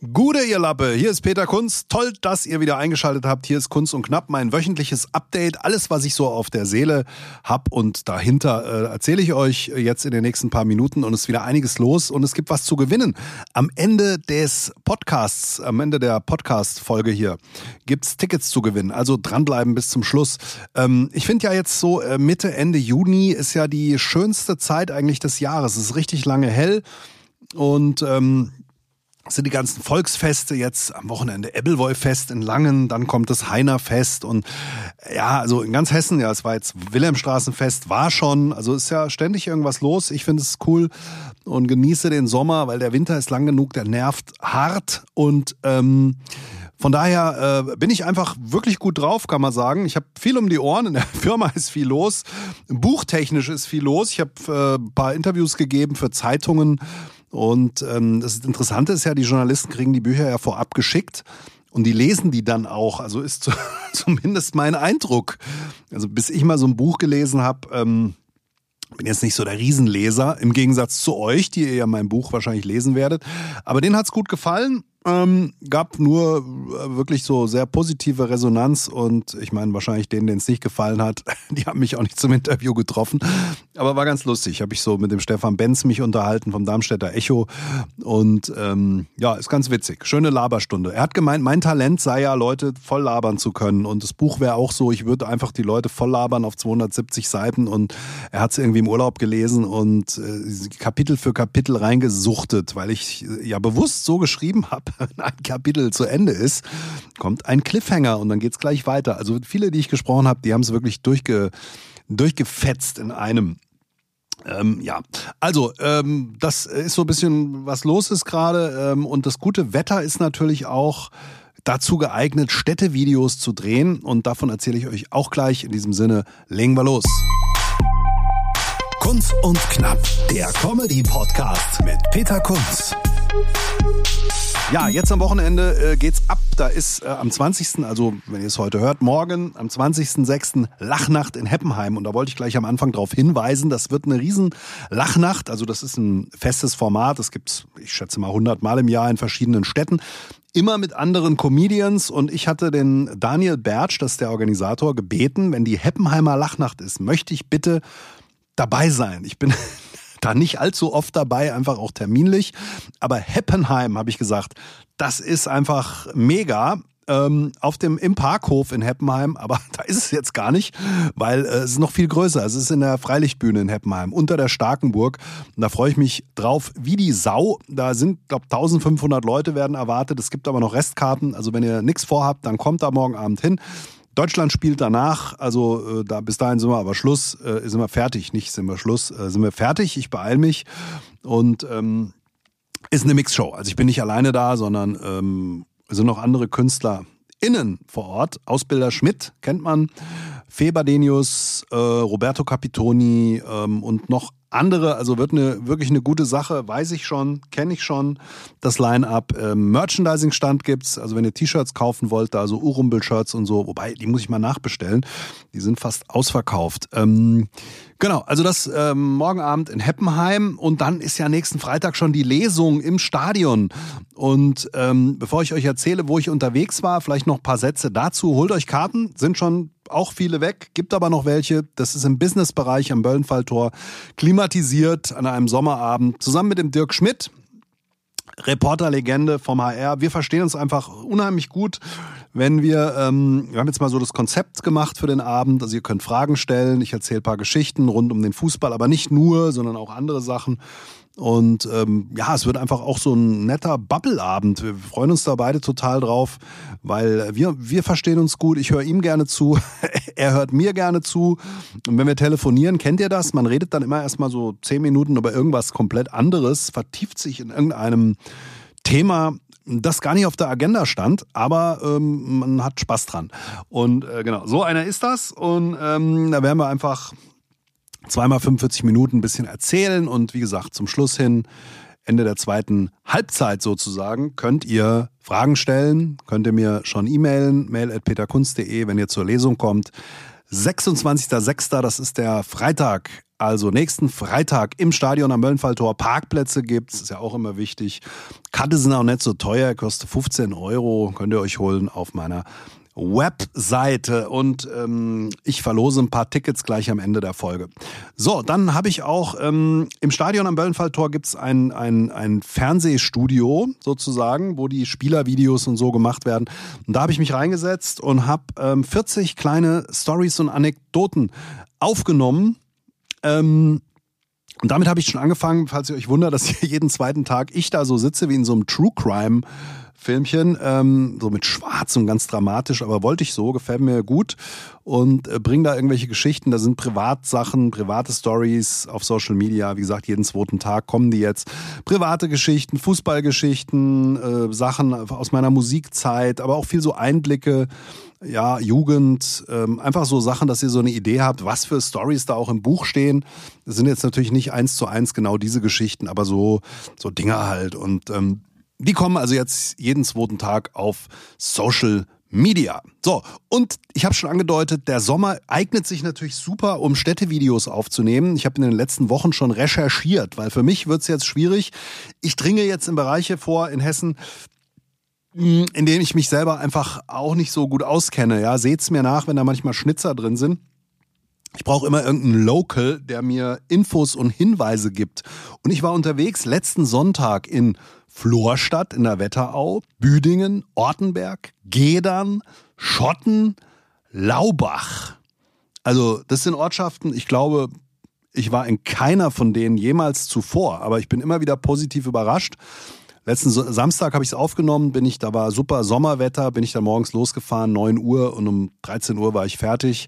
Gute, ihr Lappe, hier ist Peter Kunz. Toll, dass ihr wieder eingeschaltet habt. Hier ist Kunz und Knapp, mein wöchentliches Update. Alles, was ich so auf der Seele habe und dahinter erzähle ich euch jetzt in den nächsten paar Minuten. Und es ist wieder einiges los und es gibt was zu gewinnen. Am Ende des Podcasts, am Ende der Podcast-Folge hier, gibt's Tickets zu gewinnen. Also dranbleiben bis zum Schluss. Ich finde ja jetzt so Mitte, Ende Juni ist ja die schönste Zeit eigentlich des Jahres. Es ist richtig lange hell und es sind die ganzen Volksfeste jetzt am Wochenende, Ebbelwoi-Fest in Langen, dann kommt das Heiner-Fest und ja, also in ganz Hessen, ja, es war jetzt Wilhelmstraßenfest, war schon, also ist ja ständig irgendwas los. Ich finde es cool und genieße den Sommer, weil der Winter ist lang genug, der nervt hart und von daher bin ich einfach wirklich gut drauf, kann man sagen. Ich habe viel um die Ohren, in der Firma ist viel los, buchtechnisch ist viel los. Ich habe ein paar Interviews gegeben für Zeitungen. Und das Interessante ist ja, die Journalisten kriegen die Bücher ja vorab geschickt und die lesen die dann auch. Also ist zumindest mein Eindruck. Also bis ich mal so ein Buch gelesen habe, bin jetzt nicht so der Riesenleser, im Gegensatz zu euch, die ihr ja mein Buch wahrscheinlich lesen werdet. Aber denen hat's gut gefallen. Gab nur wirklich so sehr positive Resonanz und ich meine wahrscheinlich denen es nicht gefallen hat, die haben mich auch nicht zum Interview getroffen, aber war ganz lustig. Habe ich so mit dem Stefan Benz mich unterhalten vom Darmstädter Echo und ja, ist ganz witzig. Schöne Laberstunde. Er hat gemeint, mein Talent sei ja, Leute voll labern zu können und das Buch wäre auch so, ich würde einfach die Leute voll labern auf 270 Seiten und er hat es irgendwie im Urlaub gelesen und Kapitel für Kapitel reingesuchtet, weil ich ja bewusst so geschrieben habe, wenn ein Kapitel zu Ende ist, kommt ein Cliffhanger und dann geht's gleich weiter. Also viele, die ich gesprochen habe, die haben es wirklich durchgefetzt in einem. Ja, also das ist so ein bisschen, was los ist gerade und das gute Wetter ist natürlich auch dazu geeignet, Städtevideos zu drehen und davon erzähle ich euch auch gleich. In diesem Sinne, legen wir los. Kunz und Knapp, der Comedy-Podcast mit Peter Kunz. Ja, jetzt am Wochenende geht's ab. Da ist am 20., also wenn ihr es heute hört, morgen am 20.06. Lachnacht in Heppenheim. Und da wollte ich gleich am Anfang darauf hinweisen, das wird eine riesen Lachnacht. Also das ist ein festes Format. Das gibt's, ich schätze mal 100 Mal im Jahr in verschiedenen Städten. Immer mit anderen Comedians. Und ich hatte den Daniel Bertsch, das ist der Organisator, gebeten, wenn die Heppenheimer Lachnacht ist, möchte ich bitte dabei sein. Ich bin da nicht allzu oft dabei, einfach auch terminlich. Aber Heppenheim, habe ich gesagt, das ist einfach mega. Im Parkhof in Heppenheim, aber da ist es jetzt gar nicht, weil es ist noch viel größer. Es ist in der Freilichtbühne in Heppenheim, unter der Starkenburg. Und da freue ich mich drauf wie die Sau. Da sind, glaube ich, 1500 Leute werden erwartet. Es gibt aber noch Restkarten. Also wenn ihr nichts vorhabt, dann kommt da morgen Abend hin. Deutschland spielt danach, also bis dahin sind wir aber Schluss, sind wir fertig, nicht sind wir Schluss, sind wir fertig, ich beeile mich und ist eine Mixshow. Also ich bin nicht alleine da, sondern es sind noch andere KünstlerInnen vor Ort. Ausbilder Schmidt kennt man, Feberdenius, Roberto Capitoni und noch andere, also wird wirklich eine gute Sache, weiß ich schon, kenne ich schon, das Line-Up. Merchandising-Stand gibt's, also wenn ihr T-Shirts kaufen wollt, da so Urumbel-Shirts und so, wobei, die muss ich mal nachbestellen, die sind fast ausverkauft. Genau, also das morgen Abend in Heppenheim und dann ist ja nächsten Freitag schon die Lesung im Stadion. Und bevor ich euch erzähle, wo ich unterwegs war, vielleicht noch ein paar Sätze dazu. Holt euch Karten, sind schon auch viele weg, gibt aber noch welche. Das ist im Businessbereich am Böllenfalltor, klimatisiert an einem Sommerabend, zusammen mit dem Dirk Schmidt, Reporterlegende vom HR. Wir verstehen uns einfach unheimlich gut, wenn wir haben jetzt mal so das Konzept gemacht für den Abend. Also ihr könnt Fragen stellen, ich erzähle ein paar Geschichten rund um den Fußball, aber nicht nur, sondern auch andere Sachen. Und ja, es wird einfach auch so ein netter Bubble-Abend. Wir freuen uns da beide total drauf, weil wir verstehen uns gut. Ich höre ihm gerne zu, er hört mir gerne zu. Und wenn wir telefonieren, kennt ihr das? Man redet dann immer erstmal so 10 Minuten über irgendwas komplett anderes, vertieft sich in irgendeinem Thema, das gar nicht auf der Agenda stand, aber man hat Spaß dran. Und genau, so einer ist das. Und da werden wir einfach 2x45 Minuten ein bisschen erzählen und wie gesagt, zum Schluss hin, Ende der zweiten Halbzeit sozusagen, könnt ihr Fragen stellen, könnt ihr mir schon e-mailen, mail@peterkunz.de, wenn ihr zur Lesung kommt. 26.06., das ist der Freitag. Also nächsten Freitag im Stadion am Möllenfalltor. Parkplätze gibt's, ist ja auch immer wichtig. Karte sind auch nicht so teuer, kostet 15 €. Könnt ihr euch holen auf meiner Webseite. Und ich verlose ein paar Tickets gleich am Ende der Folge. So, dann habe ich auch im Stadion am Möllenfalltor gibt's ein Fernsehstudio sozusagen, wo die Spielervideos und so gemacht werden. Und da habe ich mich reingesetzt und habe 40 kleine Stories und Anekdoten aufgenommen. Und damit habe ich schon angefangen, falls ihr euch wundert, dass hier jeden zweiten Tag ich da so sitze wie in so einem True Crime Filmchen, so mit Schwarz und ganz dramatisch, aber wollte ich so, gefällt mir gut und bringe da irgendwelche Geschichten, da sind Privatsachen, private Stories auf Social Media, wie gesagt, jeden zweiten Tag kommen die jetzt, private Geschichten, Fußballgeschichten, Sachen aus meiner Musikzeit, aber auch viel so Einblicke, ja, Jugend, einfach so Sachen, dass ihr so eine Idee habt, was für Stories da auch im Buch stehen. Das sind jetzt natürlich nicht 1:1 genau diese Geschichten, aber so Dinger halt und die kommen also jetzt jeden zweiten Tag auf Social Media. So, und ich habe schon angedeutet, der Sommer eignet sich natürlich super, um Städtevideos aufzunehmen. Ich habe in den letzten Wochen schon recherchiert, weil für mich wird es jetzt schwierig. Ich dringe jetzt in Bereiche vor in Hessen, in denen ich mich selber einfach auch nicht so gut auskenne. Ja, seht's mir nach, wenn da manchmal Schnitzer drin sind. Ich brauche immer irgendeinen Local, der mir Infos und Hinweise gibt. Und ich war unterwegs letzten Sonntag in Florstadt in der Wetterau, Büdingen, Ortenberg, Gedern, Schotten, Laubach. Also das sind Ortschaften, ich glaube, ich war in keiner von denen jemals zuvor, aber ich bin immer wieder positiv überrascht. Letzten Samstag habe ich es aufgenommen, da war super Sommerwetter, bin ich dann morgens losgefahren, 9 Uhr und um 13 Uhr war ich fertig.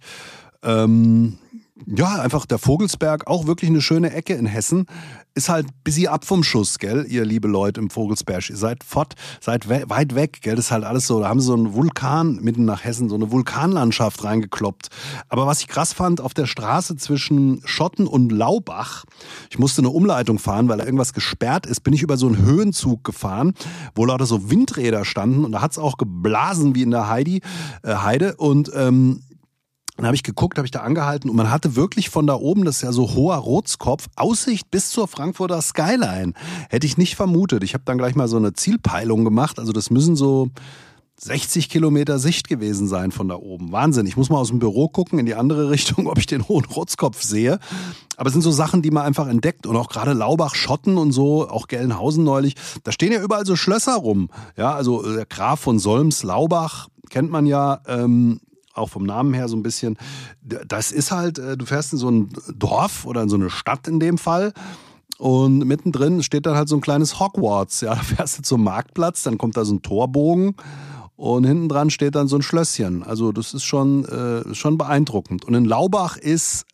Ja, einfach der Vogelsberg, auch wirklich eine schöne Ecke in Hessen. Ist halt ein bisschen ab vom Schuss, gell, ihr liebe Leute im Vogelsberg. Ihr seid weit weg, gell, das ist halt alles so. Da haben sie so einen Vulkan mitten nach Hessen, so eine Vulkanlandschaft reingekloppt. Aber was ich krass fand, auf der Straße zwischen Schotten und Laubach, ich musste eine Umleitung fahren, weil da irgendwas gesperrt ist, bin ich über so einen Höhenzug gefahren, wo lauter so Windräder standen und da hat's auch geblasen wie in der Heide und dann habe ich geguckt, habe ich da angehalten und man hatte wirklich von da oben, das ist ja so hoher Rotskopf, Aussicht bis zur Frankfurter Skyline. Hätte ich nicht vermutet. Ich habe dann gleich mal so eine Zielpeilung gemacht. Also das müssen so 60 Kilometer Sicht gewesen sein von da oben. Wahnsinn. Ich muss mal aus dem Büro gucken in die andere Richtung, ob ich den hohen Rotskopf sehe. Aber es sind so Sachen, die man einfach entdeckt. Und auch gerade Laubach, Schotten und so, auch Gelnhausen neulich. Da stehen ja überall so Schlösser rum. Ja, also der Graf von Solms, Laubach, kennt man ja, auch vom Namen her so ein bisschen. Das ist halt, du fährst in so ein Dorf oder in so eine Stadt in dem Fall und mittendrin steht dann halt so ein kleines Hogwarts. Ja, da fährst du zum Marktplatz, dann kommt da so ein Torbogen und hinten dran steht dann so ein Schlösschen. Also das ist schon beeindruckend. Und in Laubach ist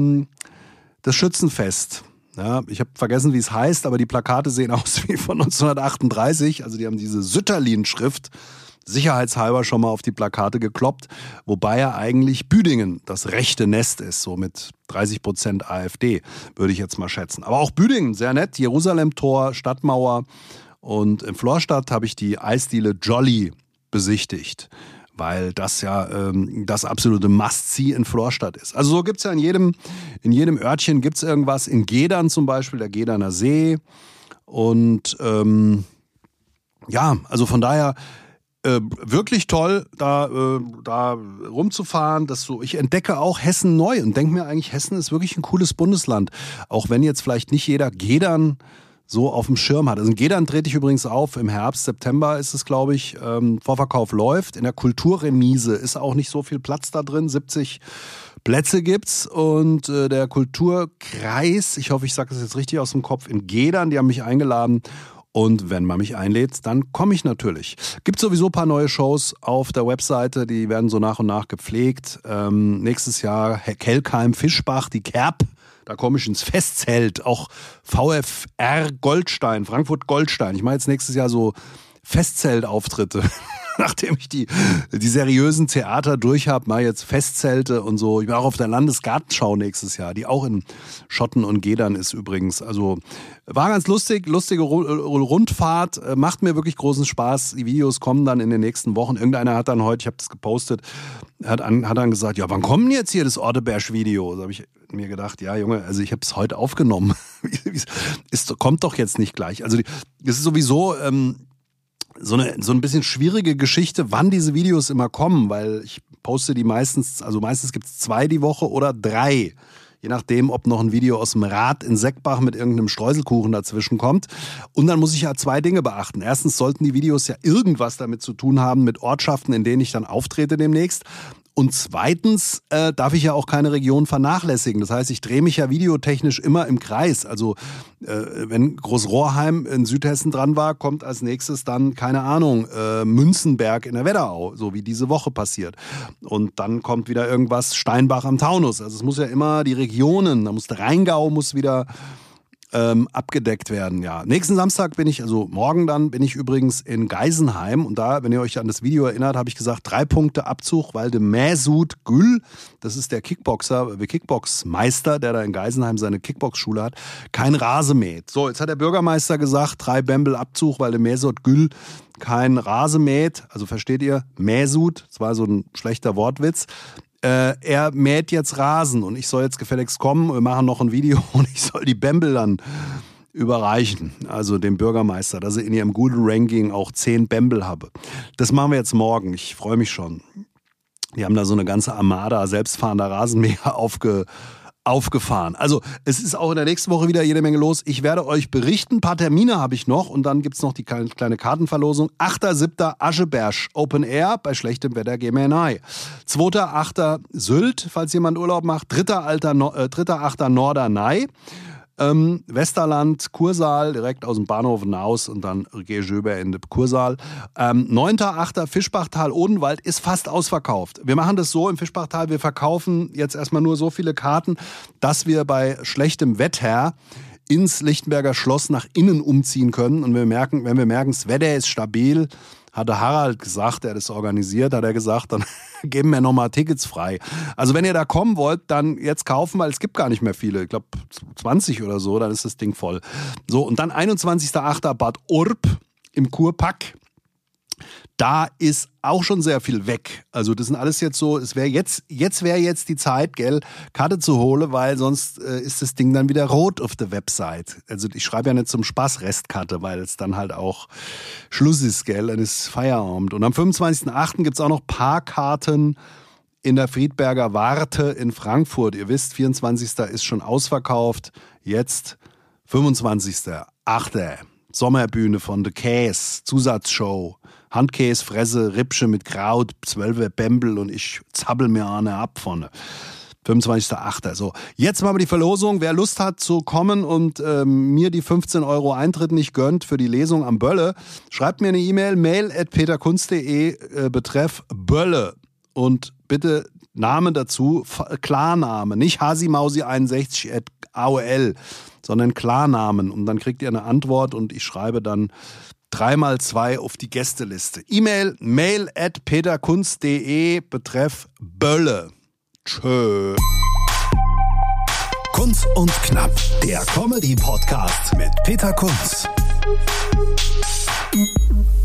das Schützenfest. Ja, ich habe vergessen, wie es heißt, aber die Plakate sehen aus wie von 1938. Also die haben diese Sütterlin-Schrift sicherheitshalber schon mal auf die Plakate gekloppt, wobei ja eigentlich Büdingen das rechte Nest ist, so mit 30% AfD, würde ich jetzt mal schätzen. Aber auch Büdingen, sehr nett, Jerusalem-Tor, Stadtmauer und in Florstadt habe ich die Eisdiele Jolly besichtigt, weil das ja das absolute Must-See in Florstadt ist. Also so gibt's ja in jedem Örtchen gibt's irgendwas, in Gedern zum Beispiel, der Gederner See und ja, also von daher wirklich toll, da rumzufahren. Ich entdecke auch Hessen neu und denke mir eigentlich, Hessen ist wirklich ein cooles Bundesland. Auch wenn jetzt vielleicht nicht jeder Gedern so auf dem Schirm hat. Also in Gedern trete ich übrigens auf, im Herbst, September ist es, glaube ich. Vorverkauf läuft. In der Kulturremise ist auch nicht so viel Platz da drin. 70 Plätze gibt's und der Kulturkreis, ich hoffe, ich sage das jetzt richtig aus dem Kopf, in Gedern, die haben mich eingeladen. Und wenn man mich einlädt, dann komme ich natürlich. Gibt sowieso ein paar neue Shows auf der Webseite, die werden so nach und nach gepflegt. Nächstes Jahr Kelkheim, Fischbach, die Kerb, da komme ich ins Festzelt. Auch VfR Goldstein, Frankfurt Goldstein. Ich mache jetzt nächstes Jahr so Festzeltauftritte. nachdem ich die seriösen Theater durch habe, mal jetzt Festzelte und so. Ich bin auch auf der Landesgartenschau nächstes Jahr, die auch in Schotten und Gedern ist übrigens. Also war ganz lustige Rundfahrt, macht mir wirklich großen Spaß. Die Videos kommen dann in den nächsten Wochen. Irgendeiner hat dann heute, ich habe das gepostet, hat dann gesagt, ja, wann kommt denn jetzt hier das Orteberg-Video? Da habe ich mir gedacht, ja Junge, also ich habe es heute aufgenommen. Es kommt doch jetzt nicht gleich. Also es ist sowieso so ein bisschen schwierige Geschichte, wann diese Videos immer kommen, weil ich poste die meistens gibt es 2 die Woche oder 3. Je nachdem, ob noch ein Video aus dem Rad in Seckbach mit irgendeinem Streuselkuchen dazwischen kommt. Und dann muss ich ja 2 Dinge beachten. Erstens sollten die Videos ja irgendwas damit zu tun haben mit Ortschaften, in denen ich dann auftrete demnächst. Und zweitens darf ich ja auch keine Region vernachlässigen. Das heißt, ich drehe mich ja videotechnisch immer im Kreis. Also wenn Großrohrheim in Südhessen dran war, kommt als nächstes dann, keine Ahnung, Münzenberg in der Wetterau, so wie diese Woche passiert. Und dann kommt wieder irgendwas Steinbach am Taunus. Also es muss ja immer die Regionen, da muss der Rheingau muss wieder abgedeckt werden, ja. Nächsten Samstag morgen bin ich übrigens in Geisenheim und da, wenn ihr euch an das Video erinnert, habe ich gesagt, 3 Punkte Abzug, weil der Mesut Gül, das ist der Kickboxmeister, der da in Geisenheim seine Kickboxschule hat, kein Rase mäht. So, jetzt hat der Bürgermeister gesagt, 3 Bembel Abzug, weil der Mesut Gül kein Rase mäht, also versteht ihr, Mesut, das war so ein schlechter Wortwitz. Er mäht jetzt Rasen und ich soll jetzt gefälligst kommen, wir machen noch ein Video und ich soll die Bembel dann überreichen, also dem Bürgermeister, dass er in ihrem guten Ranking auch 10 Bembel habe. Das machen wir jetzt morgen, ich freue mich schon. Die haben da so eine ganze Armada selbstfahrender Rasenmäher aufgefahren. Also es ist auch in der nächsten Woche wieder jede Menge los. Ich werde euch berichten, ein paar Termine habe ich noch und dann gibt's noch die kleine Kartenverlosung. 8.7. Ascheberg Open Air, bei schlechtem Wetter gehen wir hinein. 2.8. Sylt, falls jemand Urlaub macht. 3.8. Norderney. Westerland, Kursaal, direkt aus dem Bahnhof hinaus und dann Gejöber in den Kursaal. 9.8. Fischbachtal, Odenwald ist fast ausverkauft. Wir machen das so im Fischbachtal, wir verkaufen jetzt erstmal nur so viele Karten, dass wir bei schlechtem Wetter ins Lichtenberger Schloss nach innen umziehen können. Und wenn wir merken, das Wetter ist stabil, hatte Harald gesagt, der das organisiert, hat er gesagt, dann geben wir nochmal Tickets frei. Also wenn ihr da kommen wollt, dann jetzt kaufen, weil es gibt gar nicht mehr viele. Ich glaube 20 oder so, dann ist das Ding voll. So, und dann 21.8. Bad Urb im Kurpark. Da ist auch schon sehr viel weg. Also das sind alles jetzt so, wäre jetzt die Zeit, gell, Karte zu holen, weil sonst ist das Ding dann wieder rot auf der Website. Also ich schreibe ja nicht zum Spaß Restkarte, weil es dann halt auch Schluss ist, gell, dann ist Feierabend. Und am 25.8. gibt es auch noch Parkkarten in der Friedberger Warte in Frankfurt. Ihr wisst, 24. ist schon ausverkauft. Jetzt 25.8. Sommerbühne von The Käse, Zusatzshow. Handkäse, Fresse, Rippsche mit Kraut, 12 Bembel und ich zappel mir eine ab vorne. 25.8. So, jetzt machen wir die Verlosung. Wer Lust hat zu kommen und mir die 15 € Eintritt nicht gönnt für die Lesung am Bölle, schreibt mir eine E-Mail, mail@peterkunz.de, betreff Bölle. Und bitte Namen dazu, Klarname, nicht hasimausi61@aol, sondern Klarnamen. Und dann kriegt ihr eine Antwort und ich schreibe dann 3x2 auf die Gästeliste. E-Mail, mail@peterkunz.de, betreff Bölle. Tschö. Kunz und Knapp, der Comedy-Podcast mit Peter Kunz.